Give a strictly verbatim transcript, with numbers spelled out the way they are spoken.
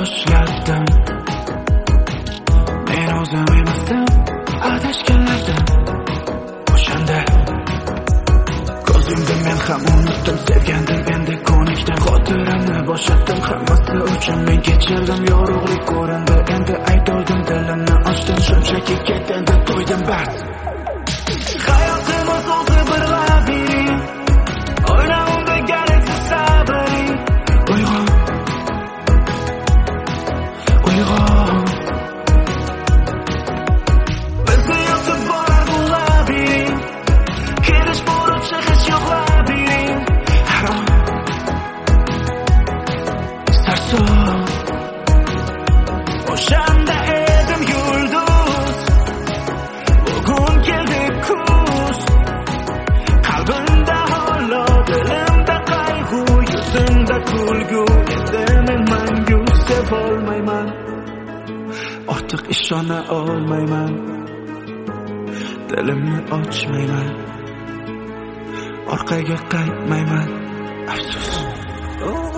boshladim. Men o'zim emasdim adashganlardan. O'shanda ko'z yumdim, men ham unutdim. Sevgandim endi ko'nikdan, xotiramni boshladim. Hammasi uchun men kechirdim, yorug'lik ko'rindi. Endi aytoldim, dilimni ochdim, shunchaki ketdi, to'ydim bas. Hayotimiz o'zi bir labirint, o'yna unda gereksiz sabring. Uyg'on, uyg'on, bizni yotib borar bu labirint. Kirish bo'lib chiqish yo'q labirint. Harom, sarson, o'shanda edim yulduz, bugun keldi kuz. Qalbimda holo, dilimda qayg'u, yuzimda kulgu. Endi men mangu sevolmayman, ortiq ishona olmayman. Dilimni ochmayman, orqaga qaytmayman. Afsus.